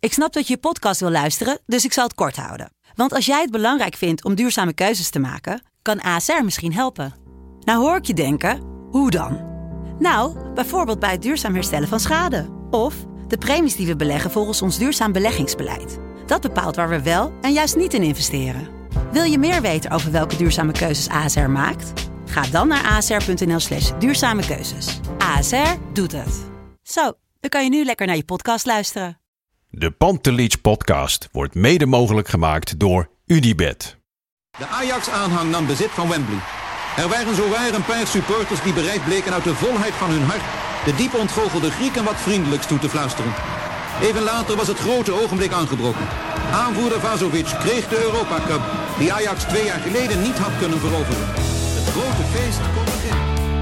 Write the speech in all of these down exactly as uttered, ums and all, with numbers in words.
Ik snap dat je je podcast wil luisteren, dus ik zal het kort houden. Want als jij het belangrijk vindt om duurzame keuzes te maken, kan A S R misschien helpen. Nou hoor ik je denken, hoe dan? Nou, bijvoorbeeld bij het duurzaam herstellen van schade. Of de premies die we beleggen volgens ons duurzaam beleggingsbeleid. Dat bepaalt waar we wel en juist niet in investeren. Wil je meer weten over welke duurzame keuzes A S R maakt? Ga dan naar asr.nl slash duurzame keuzes. A S R doet het. Zo, dan kan je nu lekker naar je podcast luisteren. De Pantelich podcast wordt mede mogelijk gemaakt door Unibet. De Ajax-aanhang nam bezit van Wembley. Er waren zowaar een paar supporters die bereid bleken uit de volheid van hun hart de diep ontgoochelde Grieken wat vriendelijks toe te fluisteren. Even later was het grote ogenblik aangebroken. Aanvoerder Vazovic kreeg de Europa Cup, die Ajax twee jaar geleden niet had kunnen veroveren. Het grote feest kon beginnen.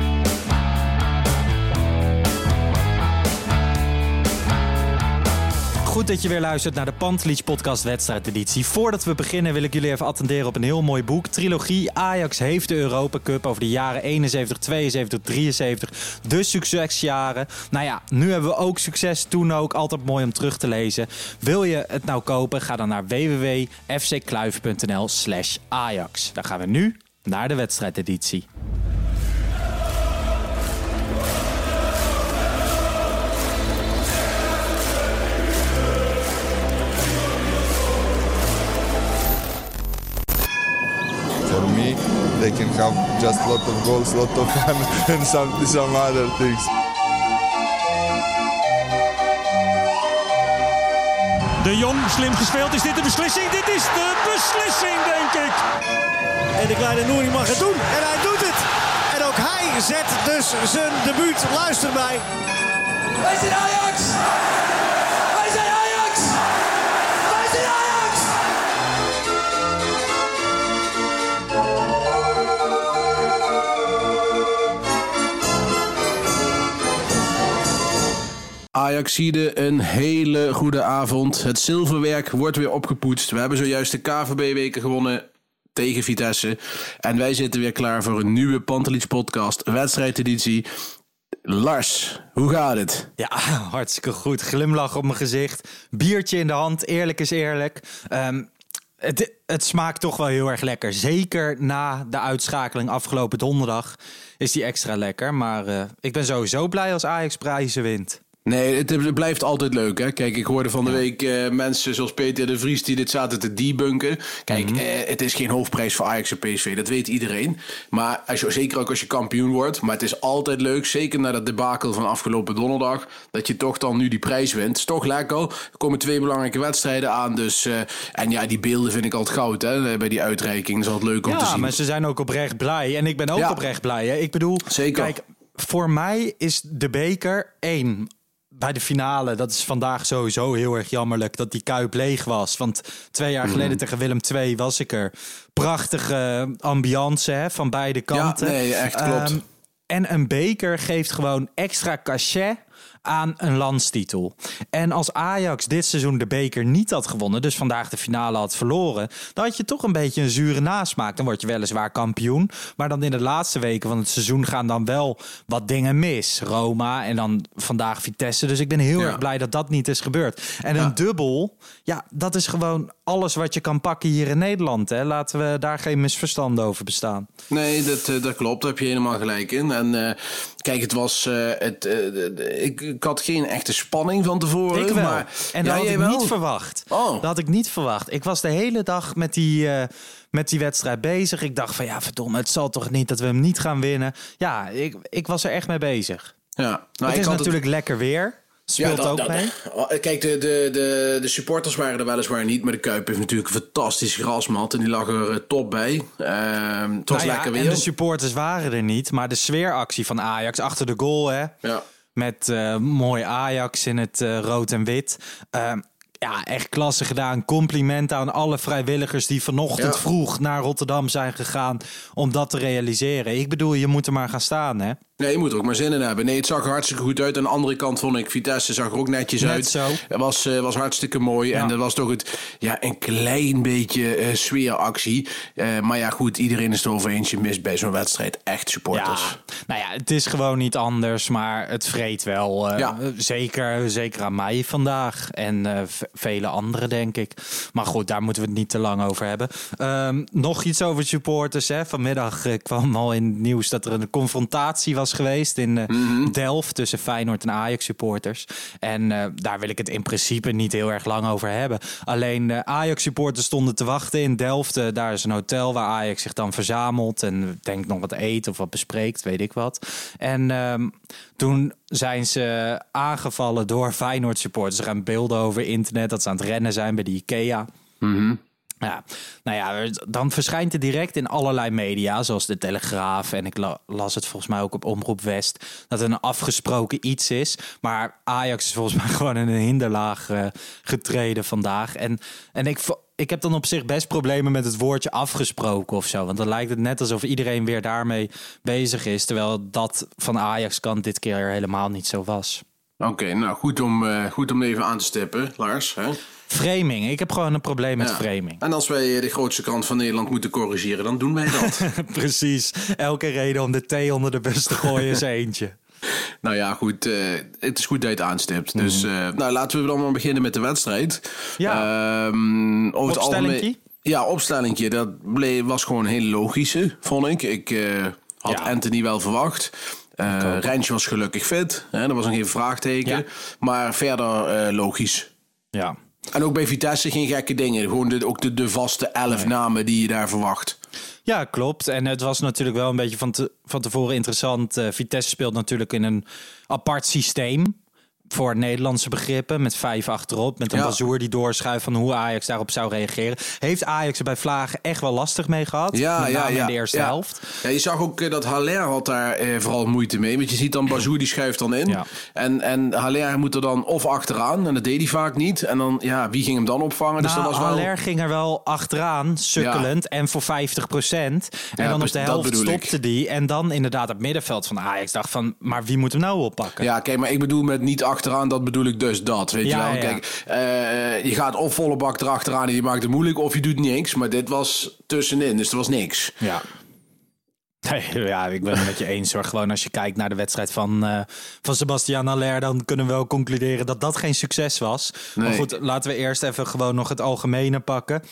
Goed dat je weer luistert naar de Pantelich podcast wedstrijdeditie. Voordat we beginnen wil ik jullie even attenderen op een heel mooi boek. Trilogie Ajax heeft de Europa Cup over de jaren eenenzeventig, tweeënzeventig, drieënzeventig. De succesjaren. Nou ja, nu hebben we ook succes, toen ook. Altijd mooi om terug te lezen. Wil je het nou kopen? Ga dan naar www.fckluif.nl slash Ajax. Dan gaan we nu naar de wedstrijdeditie. For me, they can have just lot of goals, lot of fun and some, some other things. De Jong, slim gespeeld. Is dit de beslissing? Dit is de beslissing, denk ik. En de kleine Nouri mag het doen. En hij doet het. En ook hij zet dus zijn debuut. Luister mij. Wij zijn Ajax! Wij zijn Ajax! Wij zijn Ajax! Ajaxide, een hele goede avond. Het zilverwerk wordt weer opgepoetst. We hebben zojuist de K V B-weken gewonnen tegen Vitesse. En wij zitten weer klaar voor een nieuwe Pantelich podcast, wedstrijdeditie. Lars, hoe gaat het? Ja, hartstikke goed. Glimlach op mijn gezicht. Biertje in de hand. Eerlijk is eerlijk. Um, het, het smaakt toch wel heel erg lekker. Zeker na de uitschakeling afgelopen donderdag is die extra lekker. Maar uh, ik ben sowieso blij als Ajax prijzen wint. Nee, het, het blijft altijd leuk, hè. Kijk, ik hoorde van de week uh, mensen zoals Peter de Vries die dit zaten te debunken. Kijk, mm-hmm. uh, het is geen hoofdprijs voor Ajax en P S V, dat weet iedereen. Maar als je, zeker ook als je kampioen wordt. Maar het is altijd leuk, zeker na dat debakel van afgelopen donderdag, dat je toch dan nu die prijs wint. Het is toch lekker. Er komen twee belangrijke wedstrijden aan. Dus, uh, en ja, die beelden vind ik altijd goud, hè, bij die uitreiking. Dat is altijd leuk om ja, te zien. Ja, maar ze zijn ook oprecht blij. En ik ben ook ja. oprecht blij. Hè. Ik bedoel, zeker. Kijk, voor mij is de beker één. Bij de finale, dat is vandaag sowieso heel erg jammerlijk dat die Kuip leeg was. Want twee jaar geleden mm. tegen Willem twee was ik er. Prachtige ambiance hè, van beide kanten. Ja, nee, echt klopt. Um, en een beker geeft gewoon extra cachet aan een landstitel. En als Ajax dit seizoen de beker niet had gewonnen, dus vandaag de finale had verloren, dan had je toch een beetje een zure nasmaak. Dan word je weliswaar kampioen, maar dan in de laatste weken van het seizoen gaan dan wel wat dingen mis. Roma en dan vandaag Vitesse. Dus ik ben heel ja. erg blij dat dat niet is gebeurd. En ja. een dubbel, ja, dat is gewoon alles wat je kan pakken hier in Nederland. Hè. Laten we daar geen misverstanden over bestaan. Nee, dat, dat klopt. Daar heb je helemaal gelijk in. En uh, kijk, het was... Uh, het, uh, ik, ik had geen echte spanning van tevoren. Ik wel. Maar, en dat ja, had ik wel? niet verwacht. Oh. Dat had ik niet verwacht. Ik was de hele dag met die, uh, met die wedstrijd bezig. Ik dacht van, ja, verdomme, het zal toch niet dat we hem niet gaan winnen. Ja, ik, ik was er echt mee bezig. Ja. Nou, het ik is had natuurlijk het... lekker weer. Speelt ja, dat, ook dat, mee. Kijk, de, de, de, de supporters waren er weliswaar niet. Maar de Kuip heeft natuurlijk een fantastische grasmat. En die lag er uh, top bij. Uh, het was nou ja, lekker weer. En de supporters waren er niet. Maar de sfeeractie van Ajax achter de goal, hè. Ja. Met uh, mooi Ajax in het uh, rood en wit. Uh, ja, echt klasse gedaan. Compliment aan alle vrijwilligers die vanochtend ja. vroeg naar Rotterdam zijn gegaan om dat te realiseren. Ik bedoel, je moet er maar gaan staan, hè. Nee, je moet er ook maar zin in hebben. Nee, het zag er hartstikke goed uit. Aan de andere kant vond ik, Vitesse zag er ook netjes Net uit. Zo. Het was, uh, was hartstikke mooi. Ja. En dat was toch het, ja, een klein beetje uh, sfeeractie. Uh, maar ja, goed, iedereen is het erover eens. Je mist bij zo'n wedstrijd echt supporters. Ja, nou ja, het is gewoon niet anders, maar het vreet wel. Uh, ja. zeker, zeker aan mij vandaag. En uh, v- vele anderen, denk ik. Maar goed, daar moeten we het niet te lang over hebben. Um, nog iets over supporters. Hè. Vanmiddag uh, kwam al in het nieuws dat er een confrontatie was geweest in uh, mm-hmm. Delft tussen Feyenoord en Ajax supporters. En uh, daar wil ik het in principe niet heel erg lang over hebben. Alleen uh, Ajax supporters stonden te wachten in Delft. Uh, daar is een hotel waar Ajax zich dan verzamelt en denkt nog wat eet of wat bespreekt, weet ik wat. En um, toen zijn ze aangevallen door Feyenoord supporters. Er gaan beelden over internet dat ze aan het rennen zijn bij de IKEA. Mm-hmm. Ja, nou ja, dan verschijnt het direct in allerlei media, zoals de Telegraaf. En ik la- las het volgens mij ook op Omroep West, dat er een afgesproken iets is. Maar Ajax is volgens mij gewoon in een hinderlaag uh, getreden vandaag. En, en ik, ik heb dan op zich best problemen met het woordje afgesproken of zo. Want dan lijkt het net alsof iedereen weer daarmee bezig is. Terwijl dat van Ajax kant dit keer helemaal niet zo was. Oké, okay, nou goed om, uh, goed om even aan te stippen, Lars. Hè? Framing. Ik heb gewoon een probleem met ja. framing. En als wij de grootste krant van Nederland moeten corrigeren, dan doen wij dat. Precies. Elke reden om de thee onder de bus te gooien is eentje. Nou ja, goed. Uh, het is goed dat je het aanstipt. Mm. Dus uh, nou, laten we dan maar beginnen met de wedstrijd. Ja. Um, over opstellingje? Het ja, opstellingje. Dat bleef, was gewoon een hele logische, vond ik. Ik uh, had ja. Anthony wel verwacht. Uh, Rensje was gelukkig fit. Hè, dat was nog geen vraagteken. Ja. Maar verder uh, logisch. Ja. En ook bij Vitesse geen gekke dingen. Gewoon de, ook de, de vaste elf nee. namen die je daar verwacht. Ja, klopt. En het was natuurlijk wel een beetje van, te, van tevoren interessant. Uh, Vitesse speelt natuurlijk in een apart systeem. Voor Nederlandse begrippen, met vijf achterop. Met een ja. Bazoer die doorschuift van hoe Ajax daarop zou reageren. Heeft Ajax er bij Vlagen echt wel lastig mee gehad? Ja, met ja, name ja. in de eerste ja. helft. Ja, je zag ook uh, dat Haller had daar uh, vooral moeite mee. Want je ziet dan Bazoer die schuift dan in. Ja. En, en Haller moet er dan of achteraan. En dat deed hij vaak niet. En dan, ja, wie ging hem dan opvangen? Nou, dus dat was wel... Haller ging er wel achteraan, sukkelend. Ja. En voor vijftig procent. En ja, dan op de helft stopte ik. die. En dan inderdaad het middenveld van Ajax dacht van... maar wie moet hem nou oppakken? Ja, kijk, maar ik bedoel met niet achteraan, dat bedoel ik dus dat, weet ja, je wel. Ja. Kijk, uh, je gaat of volle bak erachteraan en je maakt het moeilijk, of je doet niks. Maar dit was tussenin, dus er was niks. Ja. Nee, ja, ik ben het met je eens hoor. Gewoon als je kijkt naar de wedstrijd van, uh, van Sebastian Haller, dan kunnen we wel concluderen dat dat geen succes was. Nee. Maar goed, laten we eerst even gewoon nog het algemene pakken.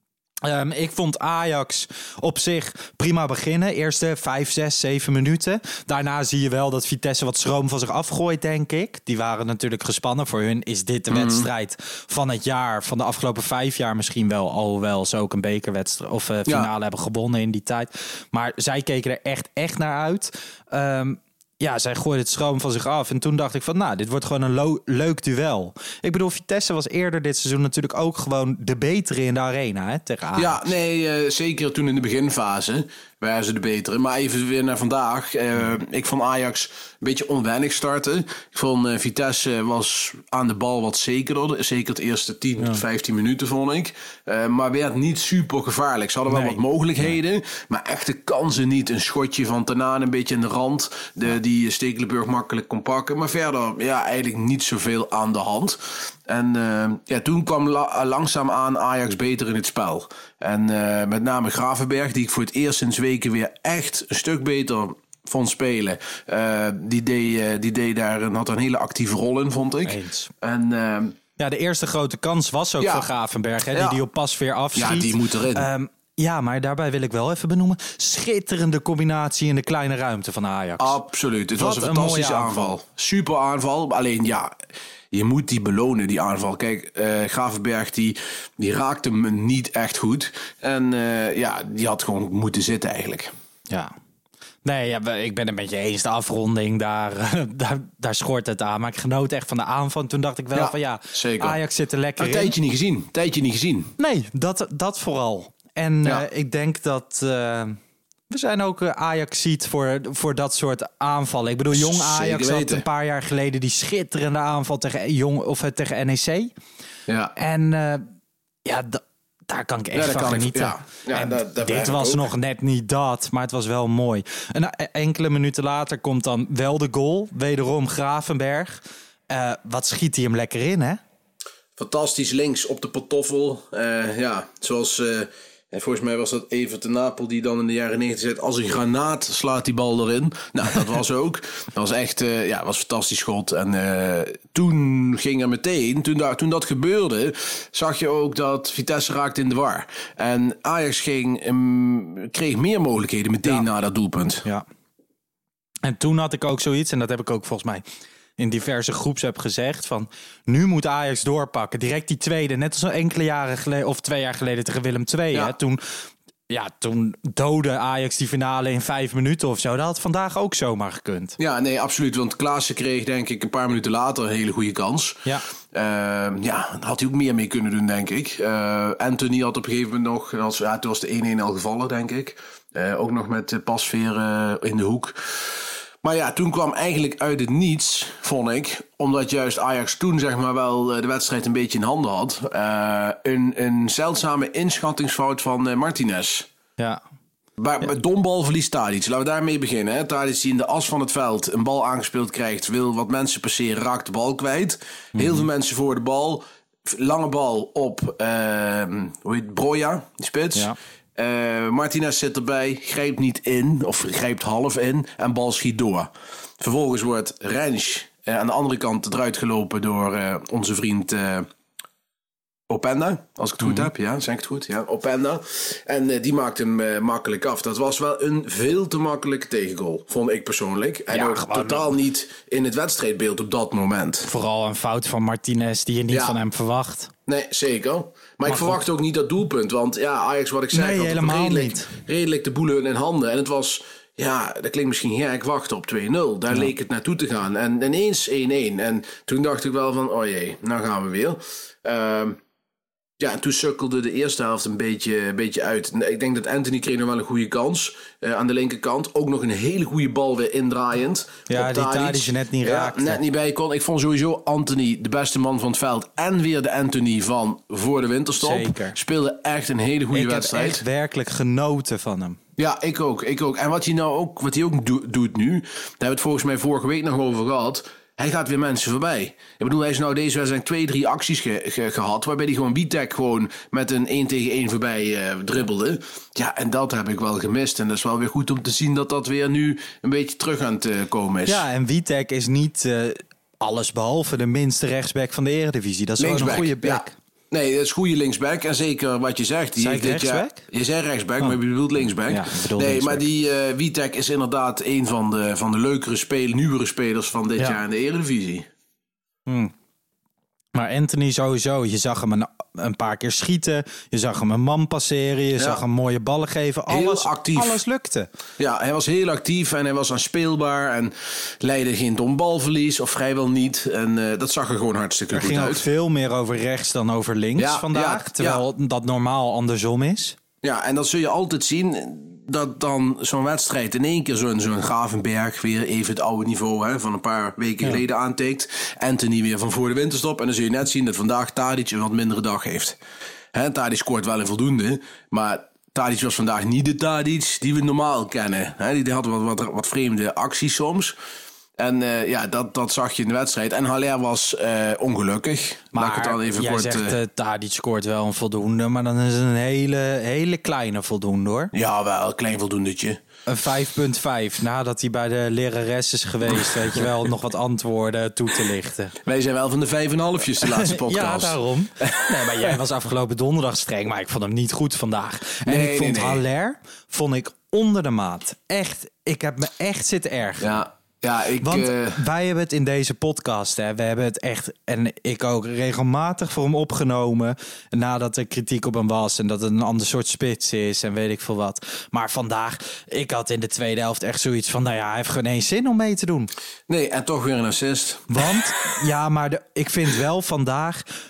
Um, ik vond Ajax op zich prima beginnen. Eerste vijf, zes, zeven minuten. Daarna zie je wel dat Vitesse wat schroom van zich afgooit, denk ik. Die waren natuurlijk gespannen. Voor hun is dit de mm. wedstrijd van het jaar. Van de afgelopen vijf jaar misschien wel. Alhoewel ze ook een bekerwedstrijd of uh, finale ja. hebben gewonnen in die tijd. Maar zij keken er echt, echt naar uit. Um, Ja, zij gooide het schroom van zich af. En toen dacht ik van, nou, dit wordt gewoon een lo- leuk duel. Ik bedoel, Vitesse was eerder dit seizoen natuurlijk ook gewoon de betere in de arena, hè, tegen Ajax. Ja, nee, uh, zeker toen in de beginfase waren ze de betere. Maar even weer naar vandaag. Uh, ik vond Ajax een beetje onwennig starten. Ik vond uh, Vitesse was aan de bal wat zekerder. Zeker het eerste tien tot vijftien minuten, vond ik. Uh, maar werd niet super gevaarlijk. Ze hadden wel nee. wat mogelijkheden. Nee. Maar echte kansen niet. Een schotje van Tanaan een beetje aan de rand. De, die Stekelenburg makkelijk kon pakken. Maar verder, ja, eigenlijk niet zoveel aan de hand. En uh, ja, toen kwam la- langzaam aan Ajax beter in het spel. En uh, met name Gravenberg, die ik voor het eerst sinds weken weer echt een stuk beter vond spelen. Uh, die, deed, uh, die deed daar en had een hele actieve rol in, vond ik. Eens. En uh, ja, de eerste grote kans was ook ja. voor Gravenberg, hè, die ja. die op Pasveer afschiet. Ja, die moet erin. Um, Ja, maar daarbij wil ik wel even benoemen. Schitterende combinatie in de kleine ruimte van Ajax. Absoluut. Het Wat was een fantastische een aanval. aanval. Super aanval. Alleen ja, je moet die belonen, die aanval. Kijk, uh, Gravenberg die, die raakte me niet echt goed. En uh, ja, die had gewoon moeten zitten eigenlijk. Ja. Nee, ja, ik ben het met je eens. De afronding, daar, uh, daar, daar schort het aan. Maar ik genoot echt van de aanval. En toen dacht ik wel ja, van ja, zeker. Ajax zit er lekker een in. Tijdje niet gezien. Tijdje niet gezien. Nee, dat, dat vooral. En ja. uh, ik denk dat uh, we zijn ook uh, Ajaxiet voor, voor dat soort aanvallen. Ik bedoel, jong Ajax had een paar jaar geleden die schitterende aanval tegen, jong, of, uh, tegen N E C. Ja. En uh, ja, d- daar kan ik echt Ja, van kan genieten. Ik, ja. Ja, en dat, dat dit was ook. nog net niet dat, maar het was wel mooi. En enkele minuten later komt dan wel de goal. Wederom Gravenberg. Uh, wat schiet hij hem lekker in, hè? Fantastisch links op de pantoffel. Uh, ja, zoals... Uh, En volgens mij was dat Evert de Napel die dan in de jaren negentig zei... als een granaat slaat die bal erin. Nou, dat was ook. Dat was echt uh, ja, was een fantastisch schot. En uh, toen ging er meteen, toen, da- toen dat gebeurde... zag je ook dat Vitesse raakte in de war. En Ajax ging, um, kreeg meer mogelijkheden meteen ja. na dat doelpunt. Ja. En toen had ik ook zoiets, en dat heb ik ook volgens mij... in diverse groeps heb gezegd van... nu moet Ajax doorpakken. Direct die tweede. Net als enkele jaren geleden... of twee jaar geleden tegen Willem twee. Ja. Hè? Toen, ja, toen doodde Ajax die finale in vijf minuten of zo. Dat had vandaag ook zomaar gekund. Ja, nee, absoluut. Want Klaassen kreeg denk ik een paar minuten later... een hele goede kans. Ja, uh, ja daar had hij ook meer mee kunnen doen, denk ik. Uh, Anthony had op een gegeven moment nog... Als, ja, toen was de één-één al gevallen, denk ik. Uh, ook nog met Pasveer uh, in de hoek... Maar ja, toen kwam eigenlijk uit het niets, vond ik... omdat juist Ajax toen zeg maar wel de wedstrijd een beetje in handen had... Uh, een, een zeldzame inschattingsfout van uh, Martinez. Ja. Bij, bij dombal verliest Tadic. Laten we daarmee beginnen. Hè. Tadic die in de as van het veld een bal aangespeeld krijgt... wil wat mensen passeren, raakt de bal kwijt. Heel mm-hmm. veel mensen voor de bal. Lange bal op uh, hoe heet Broja, die spits... Ja. Uh, Martinez zit erbij, grijpt niet in, of grijpt half in en bal schiet door. Vervolgens wordt Rens uh, aan de andere kant eruit gelopen door uh, onze vriend uh, Openda. Als ik het goed mm-hmm. heb, ja, zeg ik het goed? Ja, Openda. En uh, die maakt hem uh, makkelijk af. Dat was wel een veel te makkelijke tegengoal, vond ik persoonlijk. En ja, ook totaal nog. Niet in het wedstrijdbeeld op dat moment. Vooral een fout van Martinez die je niet ja. van hem verwacht. Nee, zeker. Maar, maar ik verwacht goed. Ook niet dat doelpunt. Want ja, Ajax, wat ik zei, nee, had helemaal redelijk, niet. redelijk de boelen in handen. En het was, ja, dat klinkt misschien gek, wachten op twee nul. Daar ja. leek het naartoe te gaan. En ineens één-één. En toen dacht ik wel van, oh jee, nou gaan we weer. Uh, ja, en toen sukkelde de eerste helft een beetje, een beetje uit. Ik denk dat Anthony kreeg nog wel een goede kans. Uh, aan de linkerkant. Ook nog een hele goede bal weer indraaiend. Ja, die Tadic je net niet ja, raakte. Net niet bij kon. Ik vond sowieso Anthony de beste man van het veld. En weer de Anthony van voor de winterstop. Zeker. Speelde echt een hele goede ik wedstrijd. Ik heb echt werkelijk genoten van hem. Ja, ik ook, ik ook. En wat hij nou ook, wat hij ook do- doet nu... daar hebben we het volgens mij vorige week nog over gehad... Hij gaat weer mensen voorbij. Ik bedoel, hij is nou deze wedstrijd twee, drie acties ge- ge- gehad... waarbij hij gewoon Witek gewoon met een één tegen één voorbij uh, dribbelde. Ja, en dat heb ik wel gemist. En dat is wel weer goed om te zien dat dat weer nu een beetje terug aan het uh, komen is. Ja, en Witek is niet uh, alles behalve de minste rechtsback van de Eredivisie. Dat is wel een goede back. Ja. Nee, dat is goede linksback. En zeker wat je zegt. Die zei heeft ik dit rechtsback? Jaar, je zei rechtsback, oh. maar je bedoelt linksback. Ja, bedoel nee, linksback. maar die uh, Witek is inderdaad een van de, van de leukere spelers, nieuwere spelers van dit ja. jaar in de Eredivisie. Hmm. Maar Anthony sowieso, je zag hem een, een paar keer schieten. Je zag hem een man passeren. Je ja. zag hem mooie ballen geven. Alles, heel actief. Alles lukte. Ja, hij was heel actief en hij was aanspeelbaar. En leidde geen dom balverlies of vrijwel niet. En uh, dat zag er gewoon hartstikke er goed uit. Er uit. ging ook veel meer over rechts dan over links ja, vandaag. Ja, terwijl ja. dat normaal andersom is. Ja, en dat zul je altijd zien... dat dan zo'n wedstrijd in één keer zo'n, zo'n Gravenberg... weer even het oude niveau hè, van een paar weken ja. geleden aantikt. Anthony weer van voor de winterstop. En dan zul je net zien dat vandaag Tadic een wat mindere dag heeft. Hè, Tadic scoort wel een voldoende. Maar Tadic was vandaag niet de Tadic die we normaal kennen. Hè, die had wat, wat, wat vreemde acties soms... En uh, ja, dat, dat zag je in de wedstrijd. En Haller was uh, ongelukkig. Maar Laat ik het dan even jij kort, zegt, uh, uh, Tadic scoort wel een voldoende. Maar dan is het een hele, hele kleine voldoende, hoor. Ja, wel een klein voldoendetje. Een vijf komma vijf. Nadat hij bij de lerares is geweest... weet je wel, nog wat antwoorden toe te lichten. Wij zijn wel van de vijf en halfjes de laatste podcast. Ja, daarom. Nee, maar jij was afgelopen donderdag streng. Maar ik vond hem niet goed vandaag. En nee, ik vond nee, nee. Haller vond ik onder de maat. Echt, ik heb me echt zitten ergeren. Ja. Ja, ik, Want uh... wij hebben het in deze podcast, hè, we hebben het echt, en ik ook, regelmatig voor hem opgenomen. Nadat er kritiek op hem was en dat het een ander soort spits is en weet ik veel wat. Maar vandaag, ik had in de tweede helft echt zoiets van, nou ja, hij heeft geen eens zin om mee te doen. Nee, en toch weer een assist. Want, ja, maar de, ik vind wel vandaag...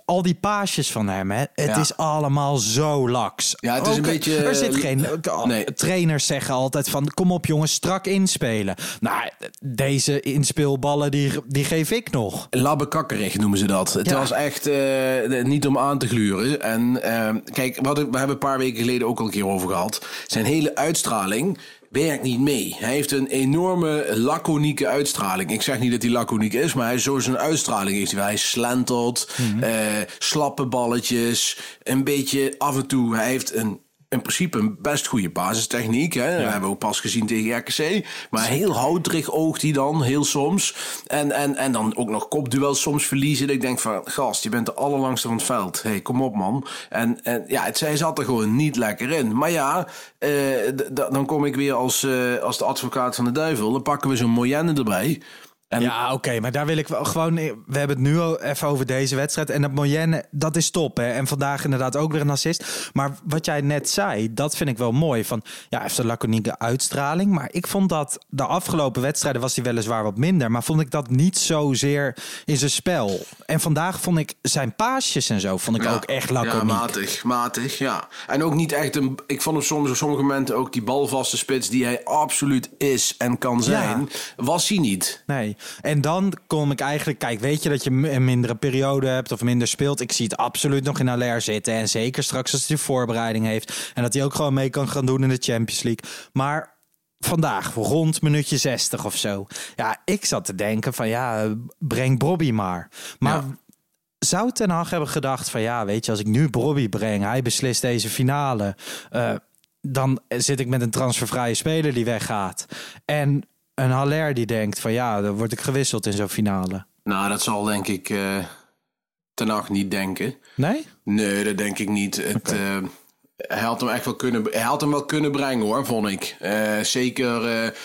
al die paasjes van hem, hè, het Ja. is allemaal zo laks. Ja, het is Ook, een beetje... Er zit geen... Nee. Trainers zeggen altijd van, kom op jongens, strak inspelen. Nou, deze inspeelballen, die, die geef ik nog. Labbekakkerig noemen ze dat. Het Ja. was echt uh, niet om aan te gluren. En uh, kijk, wat ik, we hebben een paar weken geleden ook al een keer over gehad. Zijn hele uitstraling werkt niet mee. Hij heeft een enorme laconieke uitstraling. Ik zeg niet dat hij laconiek is, maar hij zo zijn uitstraling is. Hij slentelt, mm-hmm. uh, slappe balletjes, een beetje af en toe. Hij heeft een in principe een best goede basistechniek. Hè? Ja. Dat hebben we ook pas gezien tegen R K C. Maar heel houterig oogt hij dan, heel soms. En, en, en dan ook nog kopduels soms verliezen. Dat ik denk van, gast, je bent de allerlangste van het veld. Hey, kom op man. En, en ja, het, hij zat er gewoon niet lekker in. Maar ja, uh, d- d- dan kom ik weer als, uh, als de advocaat van de duivel. Dan pakken we zo'n Moyenne erbij. En ja, oké, okay, maar daar wil ik wel gewoon... We hebben het nu al even over deze wedstrijd. En dat Moyenne, dat is top, hè. En vandaag inderdaad ook weer een assist. Maar wat jij net zei, dat vind ik wel mooi. Van, ja, hij heeft een laconieke uitstraling. Maar ik vond dat de afgelopen wedstrijden was hij weliswaar wat minder. Maar vond ik dat niet zozeer in zijn spel. En vandaag vond ik zijn paasjes en zo, vond ik ja, ook echt laconiek. Ja, matig, matig, ja. En ook niet echt een... Ik vond op soms op sommige momenten ook die balvaste spits die hij absoluut is en kan zijn, ja. was hij niet. Nee. En dan kom ik eigenlijk... Kijk, weet je dat je een mindere periode hebt of minder speelt? Ik zie het absoluut nog in Haller zitten. En zeker straks als hij de voorbereiding heeft. En dat hij ook gewoon mee kan gaan doen in de Champions League. Maar vandaag, rond minuutje zestig of zo. Ja, ik zat te denken van ja, breng Bobby maar. Maar... Ja. Zou Ten Hag hebben gedacht van ja, weet je, als ik nu Bobby breng, hij beslist deze finale. Uh, dan zit ik met een transfervrije speler die weggaat. En... een Haller die denkt van ja, dan word ik gewisseld in zo'n finale. Nou, dat zal denk ik uh, Ten Hag niet denken. Nee? Nee, dat denk ik niet. Het, okay. uh, hij had hem echt wel kunnen, hij had hem wel kunnen brengen hoor, vond ik. Uh, zeker. Uh,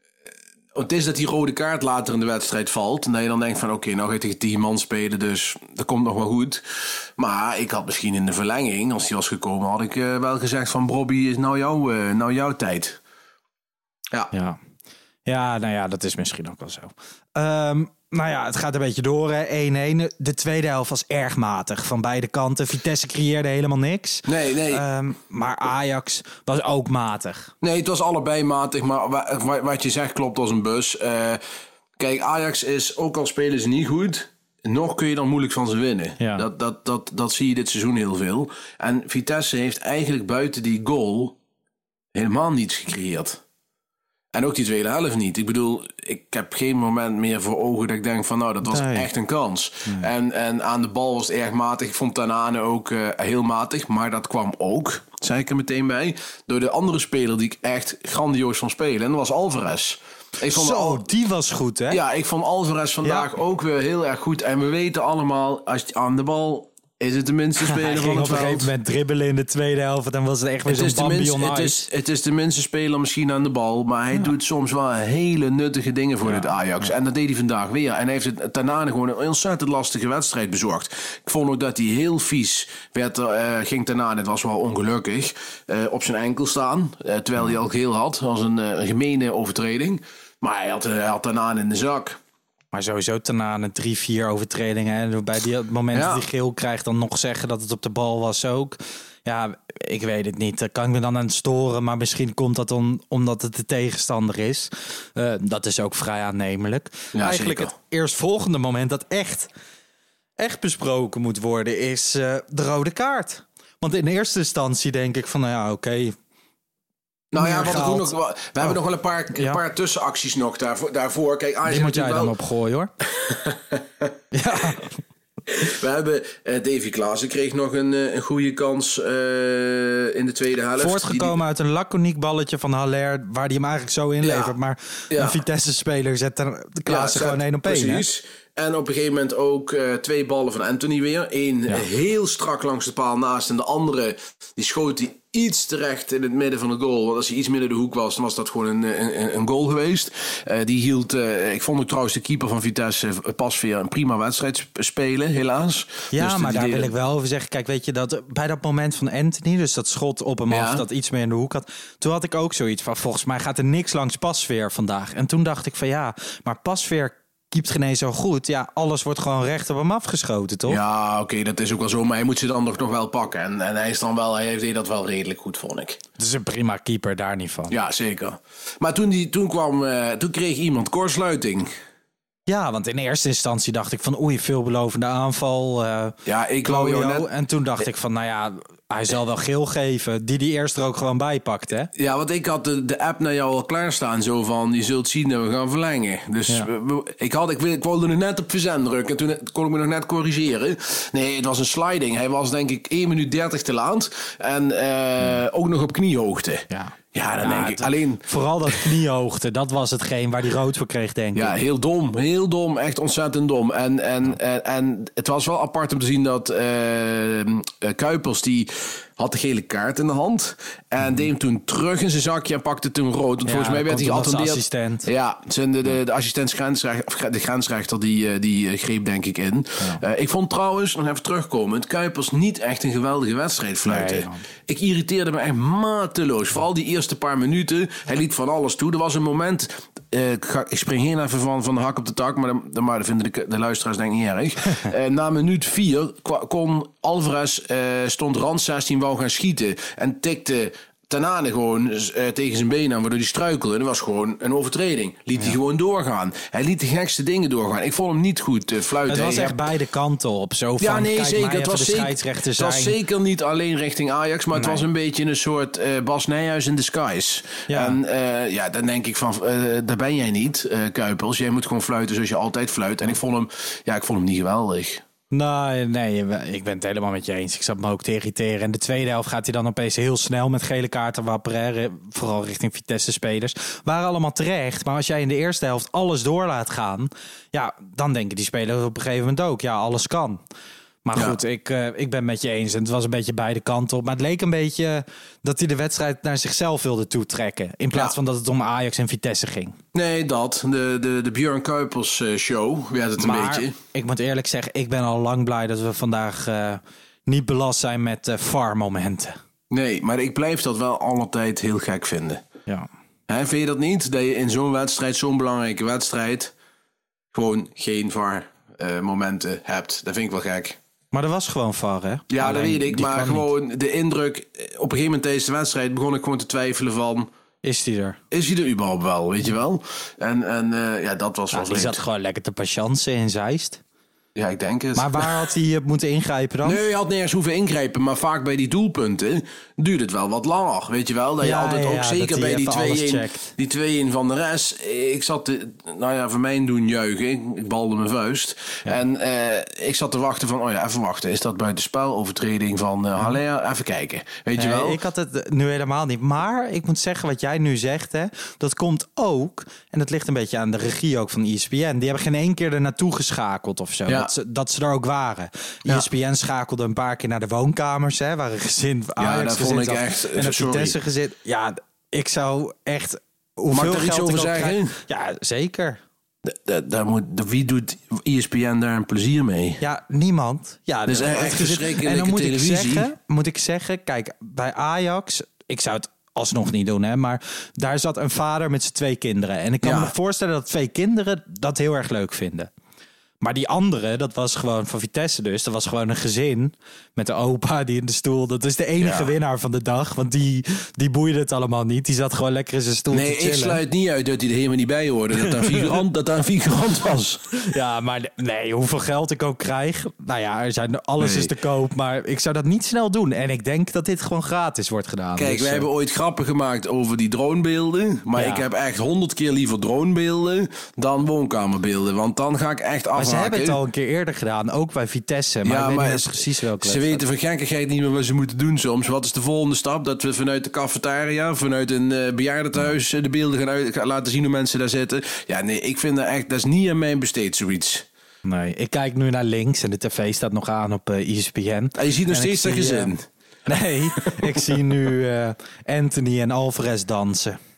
het is dat die rode kaart later in de wedstrijd valt. En dat je dan denkt van oké, okay, nou ga je tegen tien man spelen, dus dat komt nog wel goed. Maar ik had misschien in de verlenging, als die was gekomen, had ik uh, wel gezegd van Bobby is nou, jou, uh, nou jouw tijd. Ja. Ja. Ja, nou ja, dat is misschien ook wel zo. Um, nou ja, het gaat een beetje door, hè. één-één. De tweede helft was erg matig van beide kanten. Vitesse creëerde helemaal niks. Nee, nee. Um, maar Ajax was ook matig. Nee, het was allebei matig, maar wat je zegt klopt als een bus. Uh, kijk, Ajax is, ook al spelen ze niet goed, nog kun je dan moeilijk van ze winnen. Ja. Dat, dat, dat, dat zie je dit seizoen heel veel. En Vitesse heeft eigenlijk buiten die goal helemaal niets gecreëerd. En ook die tweede helft niet. Ik bedoel, ik heb geen moment meer voor ogen dat ik denk van nou, dat was nee. echt een kans. Nee. En, en aan de bal was het erg matig. Ik vond Tanane ook uh, heel matig. Maar dat kwam ook, zei ik er meteen bij, door de andere speler die ik echt grandioos vond spelen. En dat was Alvarez. Ik vond Zo, Al- die was goed, hè? Ja, ik vond Alvarez vandaag ja. ook weer heel erg goed. En we weten allemaal, als je aan de bal... Is het de minste speler van het veld? Op een gegeven moment dribbelen in de tweede helft. Dan was het echt weer zo'n Bambi on ice. Het is, het is de minste speler misschien aan de bal. Maar hij ja. doet soms wel hele nuttige dingen voor ja. het Ajax. Ja. En dat deed hij vandaag weer. En hij heeft het daarna gewoon een ontzettend lastige wedstrijd bezorgd. Ik vond ook dat hij heel vies werd. Uh, ging daarna, het was wel ongelukkig, uh, op zijn enkel staan. Uh, terwijl hij al geel had. Dat was een uh, gemene overtreding. Maar hij had, uh, hij had daarna in de zak. Maar sowieso Tanane drie, vier overtredingen. En bij die, het moment ja. dat hij geel krijgt, dan nog zeggen dat het op de bal was ook. Ja, ik weet het niet. Daar kan ik me dan aan storen. Maar misschien komt dat om, omdat het de tegenstander is. Uh, dat is ook vrij aannemelijk. Ja, Eigenlijk zeker. Het eerstvolgende moment dat echt, echt besproken moet worden is uh, de rode kaart. Want in eerste instantie denk ik van, nou ja, oké... Okay, Nou ja, wat ook nog, we oh. hebben nog wel een paar, een ja. paar tussenacties nog daarvoor. daarvoor. Kijk, Ajax die moet jij wel... dan opgooien, hoor. ja. We hebben, uh, Davy Klaassen kreeg nog een, uh, een goede kans uh, in de tweede helft. Voortgekomen die... uit een laconiek balletje van Haller, waar die hem eigenlijk zo inlevert. Ja. Maar ja. een Vitesse-speler zet de Klaassen ja, gewoon één op één. Precies. Hè? En op een gegeven moment ook uh, twee ballen van Anthony weer. Eén ja. heel strak langs de paal naast. En de andere, die schoot hij iets terecht in het midden van de goal. Want als hij iets midden de hoek was, dan was dat gewoon een, een, een goal geweest. Uh, die hield, uh, ik vond ook trouwens de keeper van Vitesse pas weer een prima wedstrijd spelen, helaas. Ja, dus maar daar deden... wil ik wel over zeggen. Kijk, weet je, dat bij dat moment van Anthony, dus dat schot op hem ja. af, dat iets meer in de hoek had. Toen had ik ook zoiets van, volgens mij gaat er niks langs Pasveer vandaag. En toen dacht ik van ja, maar Pasveer keept geen eens zo goed. Ja, alles wordt gewoon recht op hem afgeschoten, toch? Ja, oké, okay, dat is ook wel zo. Maar hij moet ze dan nog, nog wel pakken. En, en hij is dan wel, hij deed dat wel redelijk goed, vond ik. Het is een prima keeper, daar niet van. Ja, zeker. Maar toen, die, toen, kwam, uh, toen kreeg iemand kortsluiting. Ja, want in eerste instantie dacht ik van oei, veelbelovende aanval. Uh, ja, ik wou jou net... En toen dacht ik van, nou ja, hij zal wel geel geven. Die die eerst er ook gewoon bij pakt, hè? Ja, want ik had de, de app naar jou al klaarstaan. Zo van, je zult zien dat we gaan verlengen. Dus ja. we, ik, had, ik, ik wilde nog net op verzend drukken. Toen kon ik me nog net corrigeren. Nee, het was een sliding. Hij was denk ik één minuut dertig te laat. En uh, hmm. ook nog op kniehoogte. Ja. Ja, dan ja, denk ik. het, Alleen... Vooral dat kniehoogte, dat was hetgeen waar hij rood voor kreeg, denk ik. Ja, heel dom. Heel dom. Echt ontzettend dom. En, en, en, en het was wel apart om te zien dat uh, uh, Kuipers, die had de gele kaart in de hand. En mm. deed hem toen terug in zijn zakje en pakte toen rood. Want ja, volgens mij werd hij geattendeerd. assistent. Ja, de, de, de assistent grensrechter, de grensrechter, die, die greep denk ik in. Ja. Uh, ik vond trouwens, nog even terugkomend, Kuipers niet echt een geweldige wedstrijd fluiten. Nee, ik irriteerde me echt mateloos. Vooral die eerste paar minuten. Hij liet van alles toe. Er was een moment... Uh, ik, ga, ik spring heel even van, van de hak op de tak, maar, de, maar dat vinden de, de luisteraars denk ik niet erg. uh, na minuut vier kon Alvarez, uh, stond rand zestien, wou gaan schieten en tikte Tanane gewoon uh, tegen zijn been aan, waardoor hij struikelde. Dat was gewoon een overtreding. Liet ja. hij gewoon doorgaan. Hij liet de gekste dingen doorgaan. Ik vond hem niet goed uh, fluiten. Het was hij echt heb... beide kanten op. Zo van, ja, nee, kijk zeker. mij Het was, zeker, het was zeker niet alleen richting Ajax, maar nee. het was een beetje een soort uh, Bas Nijhuis in disguise. Ja. En uh, ja, dan denk ik van, uh, daar ben jij niet, uh, Kuipers. Jij moet gewoon fluiten zoals je altijd fluit. En ik vond hem, ja, ik vond hem niet geweldig. Nee, nee, ik ben het helemaal met je eens. Ik zat me ook te irriteren. En de tweede helft gaat hij dan opeens heel snel met gele kaarten wapperen. Vooral richting Vitesse-spelers. Waren allemaal terecht. Maar als jij in de eerste helft alles door laat gaan... ja, dan denken die spelers op een gegeven moment ook... ja, alles kan. Maar ja. goed, ik, uh, ik ben het met je eens. En het was een beetje beide kanten op. Maar het leek een beetje dat hij de wedstrijd naar zichzelf wilde toetrekken. In plaats ja. van dat het om Ajax en Vitesse ging. Nee, dat. De, de, de Björn Kuipers uh, show werd het een maar, beetje. Ik moet eerlijk zeggen, ik ben al lang blij dat we vandaag uh, niet belast zijn met uh, V A R-momenten. Nee, maar ik blijf dat wel altijd heel gek vinden. Ja. Hè, vind je dat niet? Dat je in zo'n wedstrijd, zo'n belangrijke wedstrijd... gewoon geen V A R-momenten uh, hebt. Dat vind ik wel gek. Maar er was gewoon V A R, hè? Ja, Alleen, dat weet ik. Maar gewoon niet. De indruk... Op een gegeven moment tijdens de wedstrijd begon ik gewoon te twijfelen van... Is die er? Is hij er überhaupt wel, weet je wel? En, en uh, ja, dat was nou, wel die zat gewoon lekker te patiënten in Zeist. Ja, ik denk het. Maar waar had hij moeten ingrijpen dan? Nee, hij had nergens hoeven ingrijpen. Maar vaak bij die doelpunten duurt het wel wat langer. Weet je wel? Dat je ja, altijd ja, ook zeker bij die twee-een, die twee-een van de rest. Ik zat te, nou ja, voor mij doen juichen. Ik, ik balde mijn vuist. Ja. En uh, ik zat te wachten van, oh ja, even wachten. Is dat buitenspel overtreding van uh, Haller? Even kijken. Weet nee, je wel? Ik had het nu helemaal niet. Maar ik moet zeggen, wat jij nu zegt, hè, dat komt ook. En dat ligt een beetje aan de regie ook van E S P N. Die hebben geen één keer er naartoe geschakeld of zo. Ja. Dat, ze, dat ze er ook waren. Ja. E S P N schakelde een paar keer naar de woonkamers, hè, waar een gezin Ajax ja, dat vond ik echt. En een Vitesse gezin. Ja, ik zou echt. Hoeveel Mag ik er iets over zeggen? Krijg... Ja, zeker. De, de, de moet, de, wie doet E S P N daar een plezier mee? Ja, niemand. Ja, dus echt verschrikkelijke en dan moet televisie. Ik zeggen, moet ik zeggen, kijk, bij Ajax, ik zou het alsnog niet doen, hè, maar daar zat een vader met zijn twee kinderen. En ik kan ja. me voorstellen dat twee kinderen dat heel erg leuk vinden. Maar die andere, dat was gewoon van Vitesse dus. Dat was gewoon een gezin met de opa die in de stoel. Dat is de enige ja. winnaar van de dag. Want die, die boeide het allemaal niet. Die zat gewoon lekker in zijn stoel nee, te chillen. Ik sluit niet uit dat hij er helemaal niet bij hoorde. Dat daar een figurant, dat daar een figurant was. Ja, maar nee, hoeveel geld ik ook krijg. Nou ja, er zijn, alles nee. is te koop. Maar ik zou dat niet snel doen. En ik denk dat dit gewoon gratis wordt gedaan. Kijk, dus, wij uh... hebben ooit grappen gemaakt over die dronebeelden. Maar ja. ik heb echt honderd keer liever dronebeelden dan woonkamerbeelden. Want dan ga ik echt afhaken. Ze hebben het al een keer eerder gedaan, ook bij Vitesse. Maar ja, ik weet maar niet precies welke ze weten van gekkigheid niet meer wat ze moeten doen soms. Wat is de volgende stap? Dat we vanuit de cafetaria, vanuit een uh, bejaardentehuis de beelden gaan, uit, gaan laten zien hoe mensen daar zitten. Ja, nee, ik vind dat echt, dat is niet aan mij besteed, zoiets. Nee, ik kijk nu naar links en de tv staat nog aan op uh, E S P N. En je ziet nog en steeds dat gezin. Uh, nee, ik zie nu uh, Anthony en Alvarez dansen.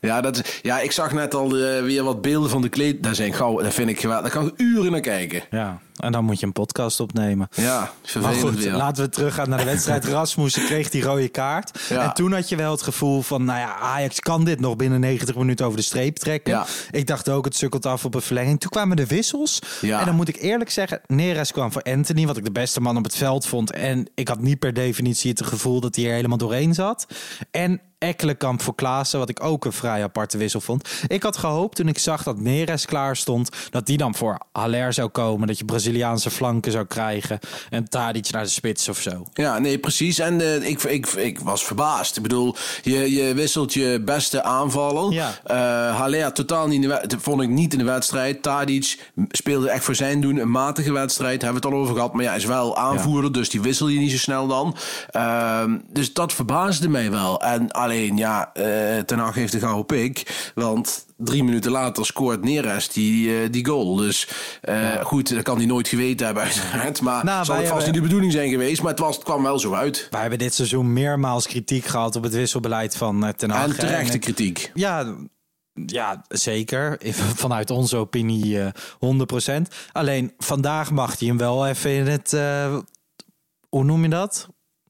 Ja, dat is, ja, ik zag net al uh, weer wat beelden van de kleed. Daar zijn gauw, dat vind ik geweldig. Daar kan ik uren naar kijken. Ja, en dan moet je een podcast opnemen. Ja, vervelend maar goed, weer. laten we teruggaan naar de wedstrijd. Rasmussen kreeg die rode kaart. Ja. En toen had je wel het gevoel van, nou ja, Ajax kan dit nog binnen negentig minuten over de streep trekken. Ja. Ik dacht ook, het sukkelt af op een verlenging. Toen kwamen de wissels. Ja. En dan moet ik eerlijk zeggen, Neres kwam voor Anthony, wat ik de beste man op het veld vond. En ik had niet per definitie het gevoel dat hij er helemaal doorheen zat. En Ekkelenkamp voor Klaassen, wat ik ook een vrij aparte wissel vond. Ik had gehoopt toen ik zag dat Neres klaar stond, dat die dan voor Haller zou komen, dat je Braziliaanse flanken zou krijgen en Tadic naar de spits of zo. Ja, nee, precies. En uh, ik, ik, ik was verbaasd. Ik bedoel, je, je wisselt je beste aanvaller. Ja. Uh, Haller totaal niet in de wedstrijd, vond ik niet in de wedstrijd. Tadic speelde echt voor zijn doen een matige wedstrijd. Hebben we het al over gehad. Maar ja, hij is wel aanvoerder, ja. Dus die wissel je niet zo snel dan. Uh, dus dat verbaasde mij wel. En alleen, ja, uh, Ten Hag heeft de gouden pik. Want drie minuten later scoort Neres die, uh, die goal. Dus uh, ja. goed, dat kan hij nooit geweten hebben uiteraard. Maar nou, zal het vast hebben... niet de bedoeling zijn geweest. Maar het, was, het kwam wel zo uit. Wij hebben dit seizoen meermaals kritiek gehad op het wisselbeleid van uh, Ten Hag. En terechte kritiek. Ja, ja, zeker. Vanuit onze opinie uh, honderd procent. Alleen, vandaag mag hij hem wel even in het... Uh, hoe noem je dat?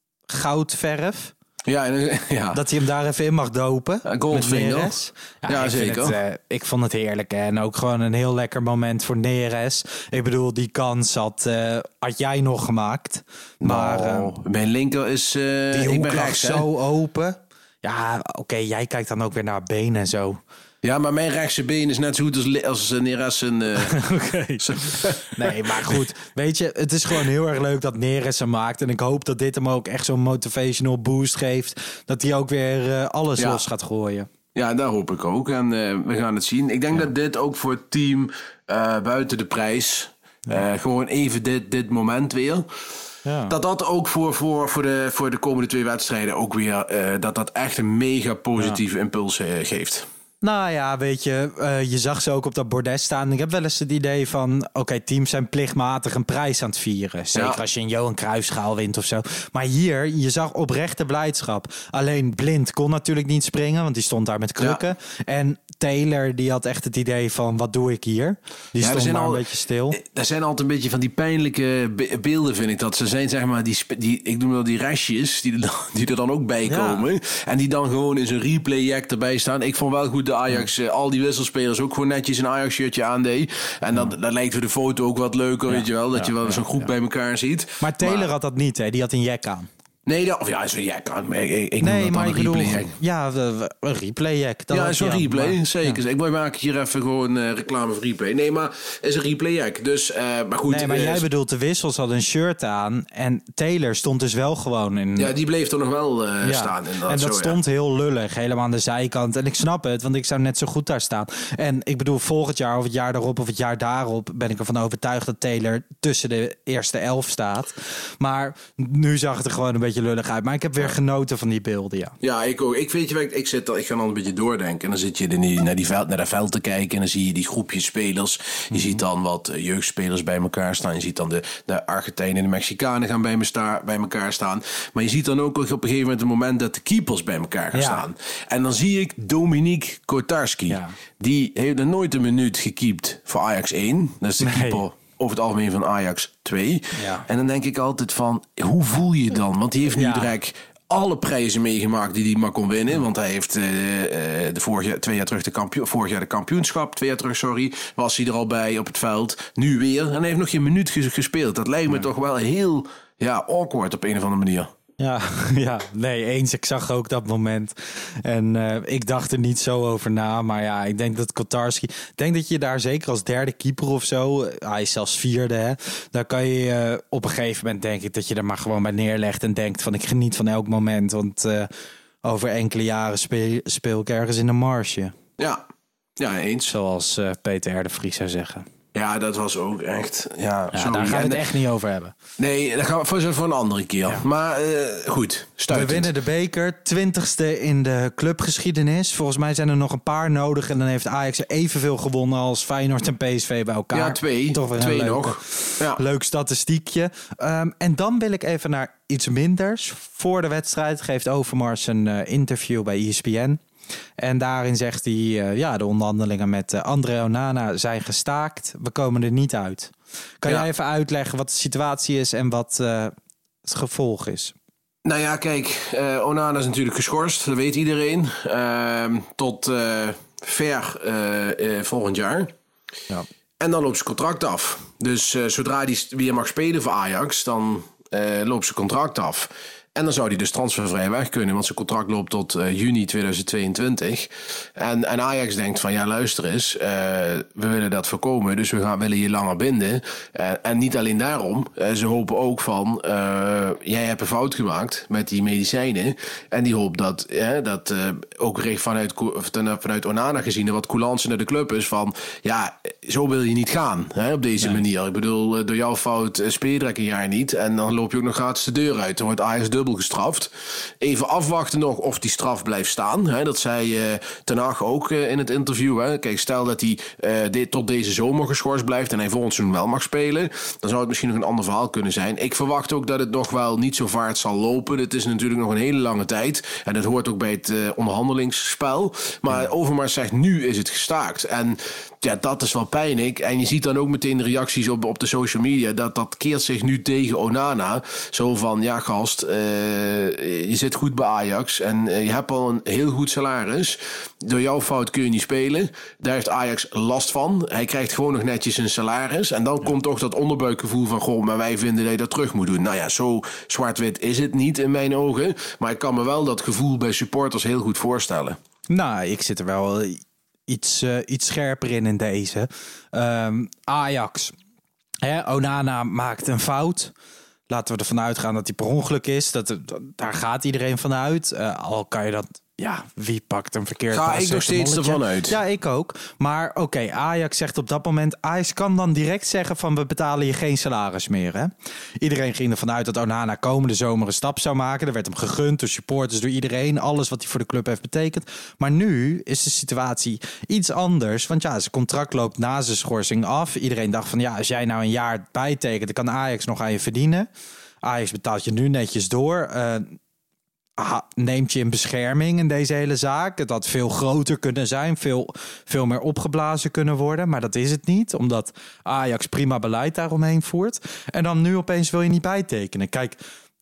Goudverf. Ja, ja, dat hij hem daar even in mag dopen. Goldfinger. Ja, ja, ik zeker. Het, uh, ik vond het heerlijk. Hè? En ook gewoon een heel lekker moment voor Neres. Ik bedoel, die kans had, uh, had jij nog gemaakt. Maar nou, uh, mijn linker is... Uh, die ik ben rechts, zo hè? Open. Ja, oké, okay, jij kijkt dan ook weer naar benen en zo. Ja, maar mijn rechtse been is net zo goed als, als Neres. Uh... Oké. Nee, maar goed. Weet je, het is gewoon heel erg leuk dat Neres hem maakt. En ik hoop dat dit hem ook echt zo'n motivational boost geeft. Dat hij ook weer uh, alles ja. los gaat gooien. Ja, daar hoop ik ook. En uh, we gaan het zien. Ik denk ja. dat dit ook voor het team uh, buiten de prijs... Uh, ja. gewoon even dit, dit moment weer... Ja. Dat dat ook voor, voor, voor, de, voor de komende twee wedstrijden ook weer... Uh, dat dat echt een mega positieve ja. impuls uh, geeft. Nou ja, weet je, uh, je zag ze ook op dat bordes staan. Ik heb wel eens het idee van, oké, okay, teams zijn plichtmatig een prijs aan het vieren. Zeker ja. als je een Johan Cruijffschaal wint of zo. Maar hier, je zag oprechte blijdschap. Alleen Blind kon natuurlijk niet springen, want die stond daar met krukken. Ja. En Taylor, die had echt het idee van, wat doe ik hier? Die ja, stond maar al, een beetje stil. Er zijn altijd een beetje van die pijnlijke beelden, vind ik. Dat ze zijn, zeg maar, die, die ik noem wel die restjes, die er, die er dan ook bij komen. Ja. En die dan gewoon in zo'n replay-jack erbij staan. Ik vond wel goed de Ajax, ja. al die wisselspelers ook gewoon netjes een Ajax-shirtje aandeed. En dan, ja. dan lijkt voor de foto ook wat leuker, ja. weet je wel. Dat ja. je wel ja. zo'n groep ja. bij elkaar ziet. Maar Taylor maar, had dat niet, hè? Die had een jack aan. Nee, dat, of ja, zo'n jack aan. Ik, ik, ik nee, maar ik bedoel, ja, een replay jack. Ja, zo'n replay, maar, zeker. Ja. Ik maak hier even gewoon uh, reclame voor replay. Nee, maar het is een replay jack. Dus, uh, maar goed. Nee, maar uh, jij bedoelt, de wissels hadden een shirt aan en Taylor stond dus wel gewoon in. Ja, die bleef er nog wel uh, ja. staan. En dat zo, stond ja. heel lullig, helemaal aan de zijkant. En ik snap het, want ik zou net zo goed daar staan. En ik bedoel, volgend jaar of het jaar daarop of het jaar daarop ben ik ervan overtuigd dat Taylor tussen de eerste elf staat. Maar nu zag het er gewoon een beetje lullig uit. Maar ik heb weer genoten van die beelden, ja. Ja, ik ook. Ik weet je, ik, zit, ik ga dan een beetje doordenken. En dan zit je die, naar, die veld, naar dat veld te kijken. En dan zie je die groepjes spelers. Je mm-hmm. ziet dan wat jeugdspelers bij elkaar staan. Je ziet dan de, de Argentijnen en de Mexicanen gaan bij, me sta, bij elkaar staan. Maar je ziet dan ook op een gegeven moment het moment dat de keepers bij elkaar gaan ja. staan. En dan zie ik Dominique Kotarski. Ja. Die heeft er nooit een minuut gekiept voor Ajax één. Dat is de nee. keeper over het algemeen van Ajax twee. Ja. En dan denk ik altijd van, hoe voel je je dan? Want die heeft nu ja. direct alle prijzen meegemaakt die hij maar kon winnen. Want hij heeft uh, de vorig jaar, twee jaar terug de kampioen, vorig jaar de kampioenschap, twee jaar terug, sorry, was hij er al bij op het veld. Nu weer. En hij heeft nog geen minuut gespeeld. Dat lijkt me ja. toch wel heel ja, awkward op een of andere manier. Ja, ja, nee, eens. Ik zag ook dat moment. En uh, ik dacht er niet zo over na. Maar ja, ik denk dat Kotarski... Ik denk dat je daar zeker als derde keeper of zo... Hij is zelfs vierde, hè. Daar kan je uh, op een gegeven moment, denk ik, dat je er maar gewoon bij neerlegt en denkt van, ik geniet van elk moment. Want uh, over enkele jaren speel, speel ik ergens in de marge. Ja, ja, eens. Zoals uh, Peter R. de Vries zou zeggen. Ja, dat was ook echt... Ja, ja daar gaan we het echt niet over hebben. Nee, dat gaan we voor, voor een andere keer. Ja. Maar uh, goed, stuitend. We winnen de beker, twintigste in de clubgeschiedenis. Volgens mij zijn er nog een paar nodig. En dan heeft Ajax er evenveel gewonnen als Feyenoord en P S V bij elkaar. Ja, twee. Toch weer twee een nog. Leuk, ja. leuk statistiekje. Um, en dan wil ik even naar iets minders. Voor de wedstrijd geeft Overmars een uh, interview bij E S P N. En daarin zegt hij, uh, ja, de onderhandelingen met uh, André Onana zijn gestaakt. We komen er niet uit. Kan ja. jij even uitleggen wat de situatie is en wat uh, het gevolg is? Nou ja, kijk, uh, Onana is natuurlijk geschorst, dat weet iedereen. Uh, tot uh, ver uh, uh, volgend jaar. Ja. En dan loopt zijn contract af. Dus uh, zodra hij weer mag spelen voor Ajax, dan uh, loopt zijn contract af. En dan zou hij dus transfervrij weg kunnen, want zijn contract loopt tot uh, juni tweeduizend tweeëntwintig. En, en Ajax denkt van, ja luister eens, uh, we willen dat voorkomen, dus we gaan, willen je langer binden. Uh, en niet alleen daarom, uh, ze hopen ook van, uh, jij hebt een fout gemaakt met die medicijnen. En die hoop dat, uh, dat uh, ook vanuit, vanuit Onana gezien, wat coulance naar de club is van, ja, zo wil je niet gaan, hè, op deze nee. manier. Ik bedoel, door jouw fout uh, speel je direct een jaar niet en dan loop je ook nog gratis de deur uit. Dan wordt Ajax dubbel gestraft. Even afwachten nog of die straf blijft staan. Hè. Dat zei uh, Ten Hag ook uh, in het interview. Hè. Kijk, stel dat hij uh, dit, tot deze zomer geschorst blijft en hij volgend seizoen wel mag spelen, dan zou het misschien nog een ander verhaal kunnen zijn. Ik verwacht ook dat het nog wel niet zo vaart zal lopen. Het is natuurlijk nog een hele lange tijd en dat hoort ook bij het uh, onderhandelingsspel. Maar ja. Overmars zegt, nu is het gestaakt. En ja, dat is wel pijnlijk. En je ziet dan ook meteen de reacties op, op de social media, dat dat keert zich nu tegen Onana. Zo van, ja gast, uh, je zit goed bij Ajax en uh, je hebt al een heel goed salaris. Door jouw fout kun je niet spelen. Daar heeft Ajax last van. Hij krijgt gewoon nog netjes een salaris. En dan ja. komt toch dat onderbuikgevoel van, goh, maar wij vinden dat je dat terug moet doen. Nou ja, zo zwart-wit is het niet in mijn ogen. Maar ik kan me wel dat gevoel bij supporters heel goed voorstellen. Nou, ik zit er wel iets, uh, iets scherper in in deze. Um, Ajax. Hè, Onana maakt een fout. Laten we ervan uitgaan dat hij per ongeluk is. Dat, dat, daar gaat iedereen vanuit. Uh, al kan je dat... Ja, wie pakt een verkeerd Ga ik nog steeds ervan uit. Ja, ik ook. Maar oké, okay, Ajax zegt op dat moment... Ajax kan dan direct zeggen van we betalen je geen salaris meer. Hè? Iedereen ging ervan uit dat Onana komende zomer een stap zou maken. Er werd hem gegund door supporters, door iedereen. Alles wat hij voor de club heeft betekend. Maar nu is de situatie iets anders. Want ja, zijn contract loopt na zijn schorsing af. Iedereen dacht van ja, als jij nou een jaar bijtekent... dan kan Ajax nog aan je verdienen. Ajax betaalt je nu netjes door... Uh, Aha, neemt je in bescherming in deze hele zaak. Het had veel groter kunnen zijn, veel, veel meer opgeblazen kunnen worden. Maar dat is het niet, omdat Ajax prima beleid daaromheen voert. En dan nu opeens wil je niet bijtekenen. Kijk,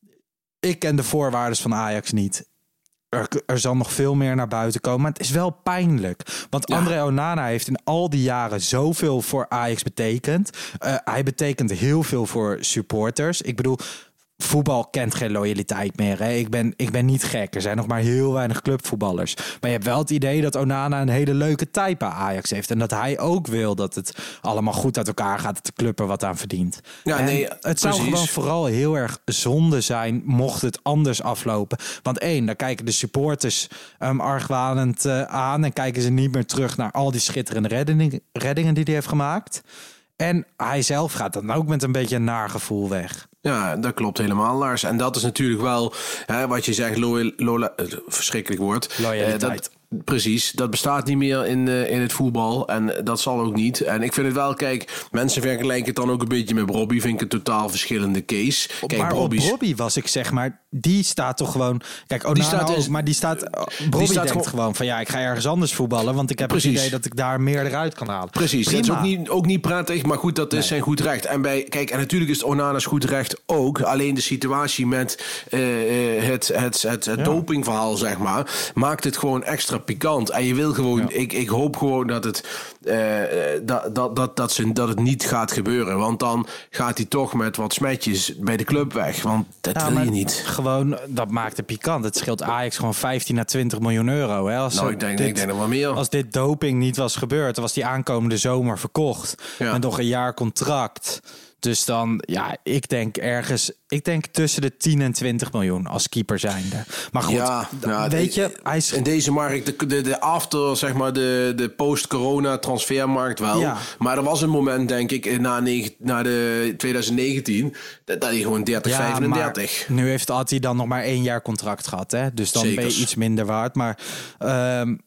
ik ken de voorwaarden van Ajax niet. Er, er zal nog veel meer naar buiten komen, maar het is wel pijnlijk. Want ja. André Onana heeft in al die jaren zoveel voor Ajax betekend. Uh, hij betekent heel veel voor supporters. Ik bedoel... Voetbal kent geen loyaliteit meer. Hè? Ik ben, ik ben niet gek. Er zijn nog maar heel weinig clubvoetballers. Maar je hebt wel het idee dat Onana een hele leuke tijd bij Ajax heeft. En dat hij ook wil dat het allemaal goed uit elkaar gaat. Dat de club er wat aan verdient. Ja, en nee, het precies. zou gewoon vooral heel erg zonde zijn mocht het anders aflopen. Want één, dan kijken de supporters um, argwanend uh, aan. En kijken ze niet meer terug naar al die schitterende redding, reddingen die hij heeft gemaakt. En hij zelf gaat dan ook met een beetje een naar gevoel weg. Ja, dat klopt helemaal, Lars. En dat is natuurlijk wel, hè, wat je zegt, loyal, loyal, verschrikkelijk woord. Loyaliteit. Uh, dat, precies, dat bestaat niet meer in, uh, in het voetbal. En dat zal ook niet. En ik vind het wel, kijk, mensen vergelijken het dan ook een beetje met Robbie. Vind ik een totaal verschillende case. Kijk, maar op Robbie was ik zeg maar, die staat toch gewoon... Kijk, Onana die staat ook, maar die staat... Uh, Robbie die staat denkt gewoon, gewoon van, ja, ik ga ergens anders voetballen. Want ik heb precies. het idee dat ik daar meer eruit kan halen. Precies, prima. Dat is ook niet, ook niet prettig. Maar goed, dat is nee. zijn goed recht. En bij, kijk, en natuurlijk is het Onana's goed recht ook. Alleen de situatie met uh, het, het, het, het ja. dopingverhaal, zeg maar, maakt het gewoon extra pikant. En je wil gewoon, ja. ik, ik hoop gewoon dat het, uh, dat, dat, dat, dat, ze, dat het niet gaat gebeuren. Want dan gaat hij toch met wat smetjes bij de club weg. Want dat ja, wil je niet. Gewoon, dat maakt het pikant. Het scheelt Ajax gewoon vijftien à twintig miljoen euro. Hè? Als nou, ik denk, dit, ik denk nog wel meer. Als dit doping niet was gebeurd, dan was die aankomende zomer verkocht. Ja. En nog een jaar contract. Dus dan, ja, ik denk ergens... Ik denk tussen de tien en twintig miljoen als keeper zijnde. Maar goed, ja, ja, weet de, je... Hij is... In deze markt, de, de, de after, zeg maar, de, de post-corona transfermarkt wel. Ja. Maar er was een moment, denk ik, na, negen, na de twintig negentien... dat hij gewoon dertig, ja, vijfendertig. Nu heeft had hij dan nog maar één jaar contract gehad, hè? Dus dan Zekers. ben je iets minder waard. Maar... Um,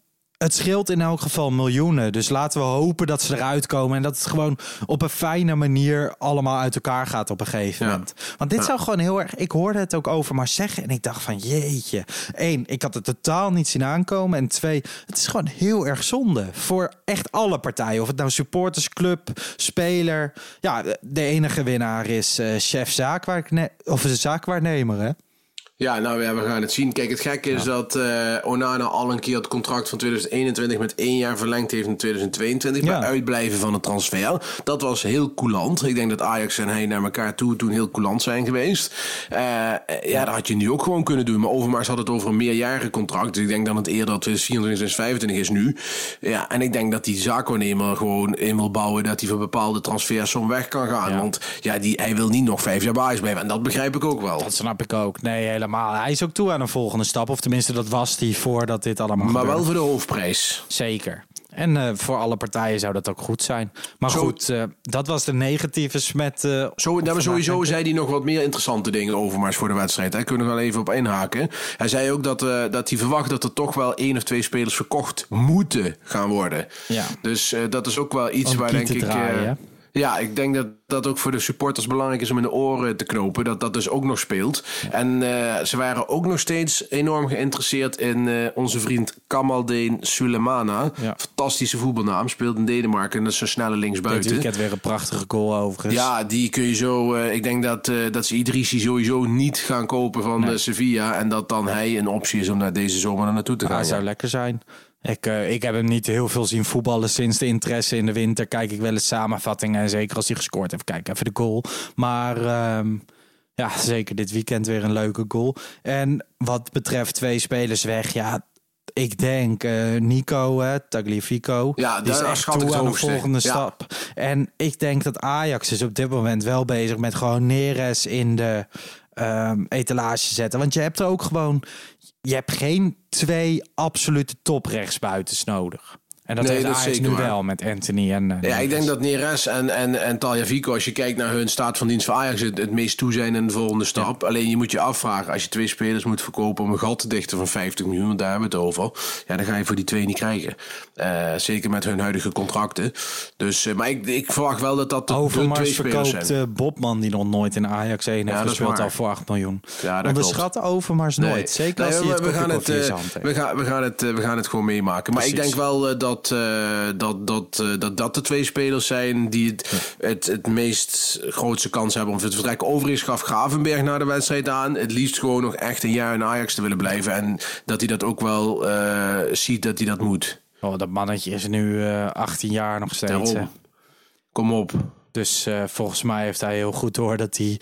het scheelt in elk geval miljoenen. Dus laten we hopen dat ze eruit komen. En dat het gewoon op een fijne manier allemaal uit elkaar gaat op een gegeven ja. moment. Want dit ja. zou gewoon heel erg... Ik hoorde het ook over maar zeggen. En ik dacht van jeetje. Eén, ik had het totaal niet zien aankomen. En twee, het is gewoon heel erg zonde. Voor echt alle partijen. Of het nou supportersclub, speler. Ja, de enige winnaar is uh, chef zaakwaarne- of de zaakwaarnemer, hè? Ja, nou ja, we gaan het zien. Kijk, het gekke is ja. dat uh, Onana al een keer het contract van twintig eenentwintig met één jaar verlengd heeft in twintig tweeëntwintig. Ja. Bij uitblijven van het transfer. Dat was heel coulant. Ik denk dat Ajax en hij naar elkaar toe toen heel coulant zijn geweest. Uh, ja, dat had je nu ook gewoon kunnen doen. Maar Overmars had het over een meerjarige contract. Dus ik denk dat het eerder twintig vierentwintig, twintig vijfentwintig is nu. Ja, en ik denk dat die zaakwaarnemer gewoon in wil bouwen dat hij voor bepaalde transfers zo weg kan gaan. Ja. Want ja, die, hij wil niet nog vijf jaar bij Ajax blijven. En dat begrijp ik ook wel. Dat snap ik ook. Nee, helemaal. Maar hij is ook toe aan een volgende stap. Of tenminste, dat was hij voordat dit allemaal Maar gebeurde. wel voor de hoofdprijs. Zeker. En uh, voor alle partijen zou dat ook goed zijn. Maar Zo, goed, uh, dat was de negatieve smet. Uh, zo, nou, sowieso zei hij nog wat meer interessante dingen over Mars voor de wedstrijd. Daar kunnen we wel even op inhaken. Hij zei ook dat, uh, dat hij verwacht dat er toch wel één of twee spelers verkocht moeten gaan worden. Ja. Dus uh, dat is ook wel iets om waar denk ik... Draaien, uh, Ja, ik denk dat dat ook voor de supporters belangrijk is om in de oren te knopen. Dat dat dus ook nog speelt. En uh, ze waren ook nog steeds enorm geïnteresseerd in uh, onze vriend Kamaldeen Sulemana. Ja. Fantastische voetbalnaam. Speelt in Denemarken en dat is een snelle linksbuiten. Dit weekend weer een prachtige goal overigens. Ja, die kun je zo... Uh, ik denk dat, uh, dat ze Idrissi sowieso niet gaan kopen van nee. uh, Sevilla. En dat dan hij een optie is om naar deze zomer er naartoe te gaan. Dat zou ja. lekker zijn. Ik, uh, ik heb hem niet heel veel zien voetballen sinds de interesse in de winter. Kijk ik wel eens samenvattingen. En zeker als hij gescoord heeft. Kijk even de goal. Maar um, ja, zeker dit weekend weer een leuke goal. En wat betreft twee spelers weg. Ja, ik denk uh, Nico, hè, Tagliafico. Ja, die is echt toe aan de volgende ja. stap. En ik denk dat Ajax is op dit moment wel bezig met gewoon Neres in de um, etalage zetten. Want je hebt er ook gewoon... Je hebt geen twee absolute toprechtsbuitens nodig. En dat nee, heeft Ajax nu waar. wel met Anthony en... Uh, ja, ik denk dat Neres en, en, en Tagliafico, als je kijkt naar hun staat van dienst voor Ajax, het, het meest toe zijn in de volgende stap. Ja. Alleen je moet je afvragen, als je twee spelers moet verkopen om een gat te dichten van vijftig miljoen, want daar hebben we het over. Ja, dan ga je voor die twee niet krijgen. Uh, zeker met hun huidige contracten. Dus, uh, maar ik, ik verwacht wel dat dat de, Overmars de twee spelers zijn. verkoopt uh, Bobman, die nog nooit in Ajax één heeft ja, gespeeld, al voor acht miljoen. Ja, dat Onderschat Overmars nooit. Nee. Zeker als nee, hij het we gaan het, uh, we, gaan, we, gaan het, uh, we gaan het gewoon meemaken. Maar Precies. ik denk wel uh, dat... Uh, Dat dat, uh, dat dat de twee spelers zijn die het, het, het meest grootste kans hebben om te vertrekken. Overigens gaf Gravenberg na de wedstrijd aan het liefst gewoon nog echt een jaar in Ajax te willen blijven. En dat hij dat ook wel uh, ziet dat hij dat moet. Oh, dat mannetje is nu uh, achttien jaar nog steeds. Hè? Kom op. Dus uh, volgens mij heeft hij heel goed door dat hij...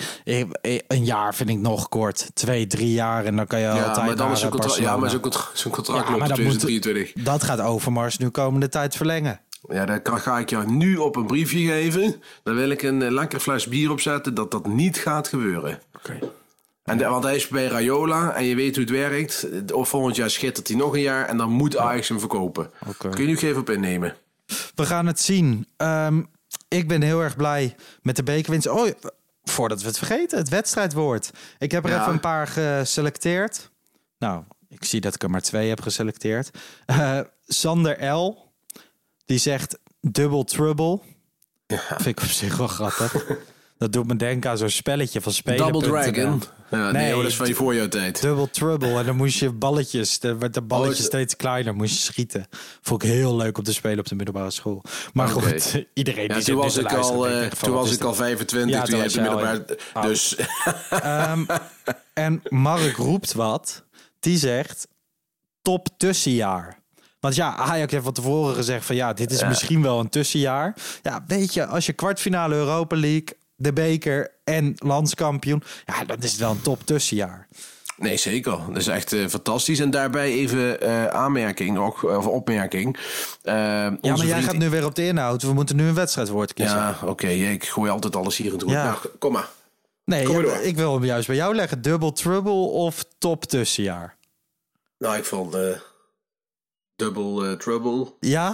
Een jaar vind ik nog kort. Twee, drie jaar en dan kan je ja, altijd maar dan naar is contra- Ja, maar zo'n contra- zo'n contract ja, loopt in twintig drieëntwintig. Moet, dat gaat Overmars nu komende tijd verlengen. Ja, dan kan, ga ik je nu op een briefje geven. Dan wil ik een uh, lekker fles bier opzetten dat dat niet gaat gebeuren. Oké. Okay. En de, want hij is bij Raiola en je weet hoe het werkt. Of volgend jaar schittert hij nog een jaar en dan moet Ajax hem verkopen. Okay. Kun je nu even op innemen. We gaan het zien. Um, ik ben heel erg blij met de bekerwinst. Oh, voordat we het vergeten, het wedstrijdwoord. Ik heb er ja. even een paar geselecteerd. Nou, ik zie dat ik er maar twee heb geselecteerd. Uh, Sander L. Die zegt double trouble. Ja. Vind ik op zich wel grappig. Dat doet me denken aan zo'n spelletje van spelen. Double Dragon. Ja, nee, nee dat is van je voorjouwtijd. Double Trouble. En dan moest je balletjes, dan werd de balletje oh, steeds kleiner, moest je schieten. Vond ik heel leuk om te spelen op de middelbare school. Maar okay. goed, iedereen die ja, toen was ik al, uh, toen was ik al vijfentwintig, ja, toen jij de middelbare... Oh. Dus. um, en Mark roept wat. Die zegt top tussenjaar. Want ja, Ajax heeft van tevoren gezegd van ja, dit is ja. misschien wel een tussenjaar. Ja, weet je, als je kwartfinale Europa League, de beker en landskampioen, ja, dan is het wel een top tussenjaar. Nee, zeker. Dat is echt uh, fantastisch. En daarbij even uh, aanmerking, ook, of opmerking. Uh, ja, maar jij vriend... gaat nu weer op de inhoud. We moeten nu een wedstrijdwoord kiezen. Ja, oké. Okay. Ik gooi altijd alles hier in het roer. Ja. Nou, kom maar. Nee, kom maar ik wil hem juist bij jou leggen. Double trouble of top tussenjaar? Nou, ik vond uh, double uh, trouble. Ja?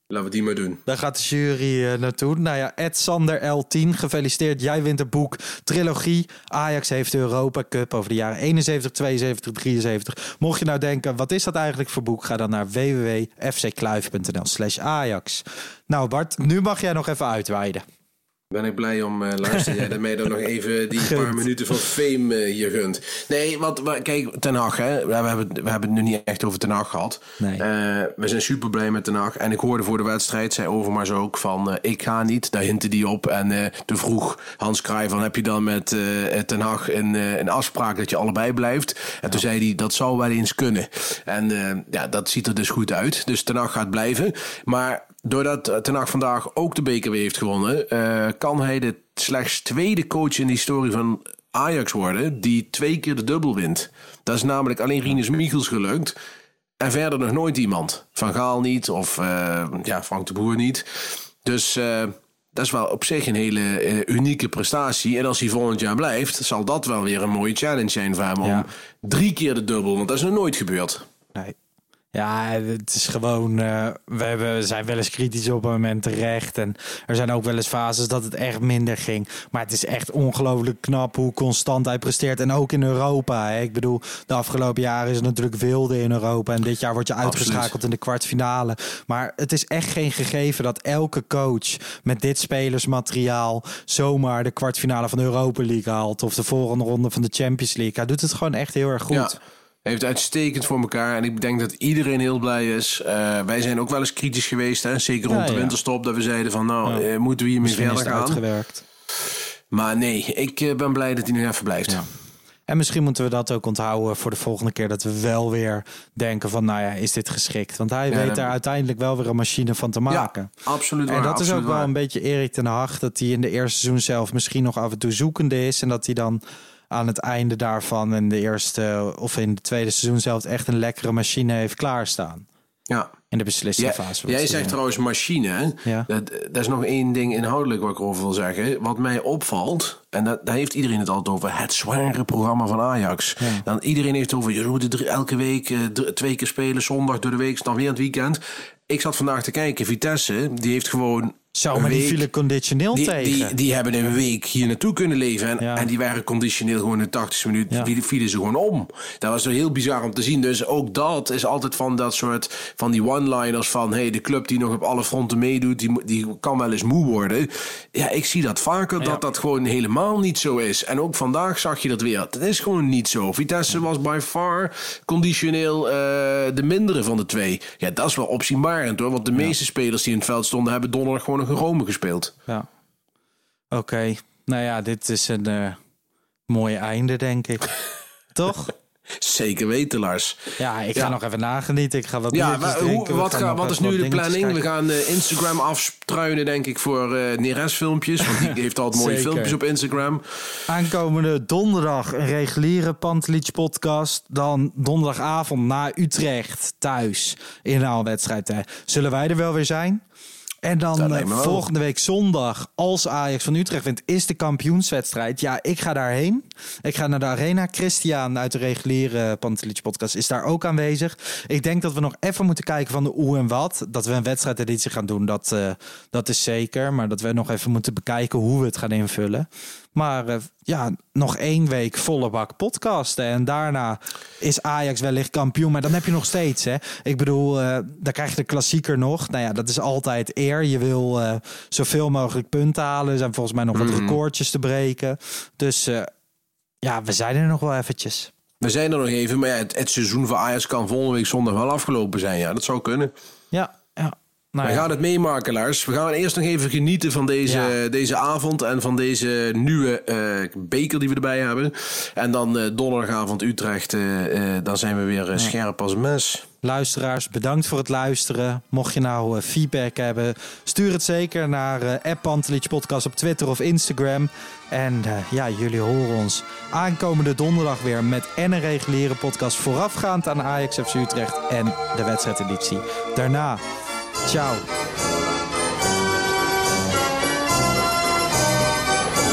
Laten we die maar doen. Daar gaat de jury uh, naartoe. Nou ja, Ed Sander L tien, gefeliciteerd. Jij wint het boek Trilogie. Ajax heeft de Europa Cup over de jaren eenenzeventig, tweeënzeventig, drieënzeventig. Mocht je nou denken, wat is dat eigenlijk voor boek? Ga dan naar w w w punt f c kluif punt n l slash ajax. Nou Bart, nu mag jij nog even uitweiden. Ben ik blij om, uh, luister jij dat mij dan nog even die paar minuten van fame uh, hier gunt. Nee, want kijk, Ten Hag, hè, we hebben, we hebben het nu niet echt over Ten Hag gehad. Nee. Uh, we zijn super blij met Ten Hag. En ik hoorde voor de wedstrijd, zei Overmars ook, van uh, ik ga niet, daar hintte die op. En uh, toen vroeg Hans Kraai van, heb je dan met uh, Ten Hag een, uh, een afspraak dat je allebei blijft? En ja. Toen zei hij, dat zou wel eens kunnen. En uh, ja, dat ziet er dus goed uit. Dus Ten Hag gaat blijven. Maar doordat Ten Hag vandaag ook de beker weer heeft gewonnen, uh, kan hij de slechts tweede coach in de historie van Ajax worden die twee keer de dubbel wint. Dat is namelijk alleen Rinus Michels gelukt. En verder nog nooit iemand. Van Gaal niet of uh, ja, Frank de Boer niet. Dus uh, dat is wel op zich een hele uh, unieke prestatie. En als hij volgend jaar blijft, zal dat wel weer een mooie challenge zijn voor hem. Ja. Om drie keer de dubbel, want dat is nog nooit gebeurd. Nee. Ja, het is gewoon, uh, we hebben, zijn wel eens kritisch op een moment terecht. En er zijn ook wel eens fases dat het echt minder ging. Maar het is echt ongelooflijk knap hoe constant hij presteert. En ook in Europa. Hè. Ik bedoel, de afgelopen jaren is het natuurlijk wilde in Europa. En dit jaar word je uitgeschakeld Absoluut. in de kwartfinale. Maar het is echt geen gegeven dat elke coach met dit spelersmateriaal zomaar de kwartfinale van de Europa League haalt. Of de volgende ronde van de Champions League. Hij doet het gewoon echt heel erg goed. Ja. Hij heeft uitstekend voor elkaar. En ik denk dat iedereen heel blij is. Uh, wij zijn ook wel eens kritisch geweest. Hè? Zeker rond ja, de winterstop. Ja. Dat we zeiden van nou, ja. uh, moeten we hiermee verder gaan. Uitgewerkt. Maar nee, ik uh, ben blij dat hij nu even blijft. Ja. En misschien moeten we dat ook onthouden voor de volgende keer. Dat we wel weer denken van nou ja, is dit geschikt? Want hij ja, weet daar uiteindelijk wel weer een machine van te maken. Ja, absoluut waar. En dat is ook waar. wel een beetje Erik ten Hag. Dat hij in de eerste seizoen zelf misschien nog af en toe zoekende is. En dat hij dan aan het einde daarvan in de eerste of in de tweede seizoen zelf echt een lekkere machine heeft klaarstaan. Ja. In de beslissingfase. Ja, jij zegt trouwens machine. Hè? Ja. Dat, dat is nog één ding inhoudelijk wat ik over wil zeggen. Wat mij opvalt, en dat, daar heeft iedereen het altijd over, het zware programma van Ajax. Ja. Dan iedereen heeft het over, je moet drie, elke week uh, drie, twee keer spelen, zondag door de week, dan weer het weekend. Ik zat vandaag te kijken, Vitesse, die heeft gewoon Zo, maar die vielen conditioneel die, tegen. Die, die hebben een week hier naartoe kunnen leven. En, ja. en die waren conditioneel gewoon in de tachtigste minuut. Ja. Die vielen ze gewoon om. Dat was zo heel bizar om te zien. Dus ook dat is altijd van dat soort van die one-liners van hey, de club die nog op alle fronten meedoet, die, die kan wel eens moe worden. Ja, ik zie dat vaker, ja. dat dat gewoon helemaal niet zo is. En ook vandaag zag je dat weer. Dat is gewoon niet zo. Vitesse was by far conditioneel uh, de mindere van de twee. Ja, dat is wel opzienbarend hoor. Want de ja. meeste spelers die in het veld stonden hebben donderdag gewoon een Rome gespeeld. Ja. Oké. Okay. Nou ja, dit is een uh, mooi einde, denk ik. Toch? Zeker weten, Lars. Ja, ik ga ja. nog even nagenieten. Ik ga wat ja, maar, hoe, wat, ga, wat is nu de planning? Kijken. We gaan uh, Instagram afstruinen, denk ik, voor uh, Neres filmpjes. Want die heeft altijd mooie filmpjes op Instagram. Aankomende donderdag een reguliere Pantelic podcast. Dan donderdagavond na Utrecht thuis in een wedstrijd. Hè. Zullen wij er wel weer zijn? En dan uh, volgende week zondag, als Ajax van Utrecht wint, is de kampioenswedstrijd. Ja, ik ga daarheen. Ik ga naar de Arena. Christian uit de reguliere Pantelic podcast is daar ook aanwezig. Ik denk dat we nog even moeten kijken van de hoe en wat. Dat we een wedstrijdeditie gaan doen, dat, uh, dat is zeker. Maar dat we nog even moeten bekijken hoe we het gaan invullen. Maar uh, ja, nog één week volle bak podcasten. En daarna is Ajax wellicht kampioen. Maar dan heb je nog steeds, hè. Ik bedoel, uh, dan krijg je de klassieker nog. Nou ja, dat is altijd eer. Je wil uh, zoveel mogelijk punten halen. Er zijn volgens mij nog wat mm-hmm. recordjes te breken. Dus uh, ja, we zijn er nog wel eventjes. We zijn er nog even. Maar ja, het, het seizoen van Ajax kan volgende week zondag wel afgelopen zijn. Ja, dat zou kunnen. Ja, ja. Nou we ja. gaan het meemaken, Lars. We gaan eerst nog even genieten van deze, ja. deze avond en van deze nieuwe uh, beker die we erbij hebben. En dan uh, donderdagavond Utrecht, uh, uh, dan zijn we weer uh, scherp als mes. Luisteraars, bedankt voor het luisteren. Mocht je nou uh, feedback hebben, stuur het zeker naar uh, app Pantelic Podcast op Twitter of Instagram. En uh, ja, jullie horen ons aankomende donderdag weer met en een reguliere podcast voorafgaand aan Ajax F C Utrecht en de wedstrijdeditie. Daarna, ciao.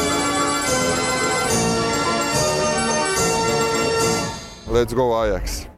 Let's go Ajax.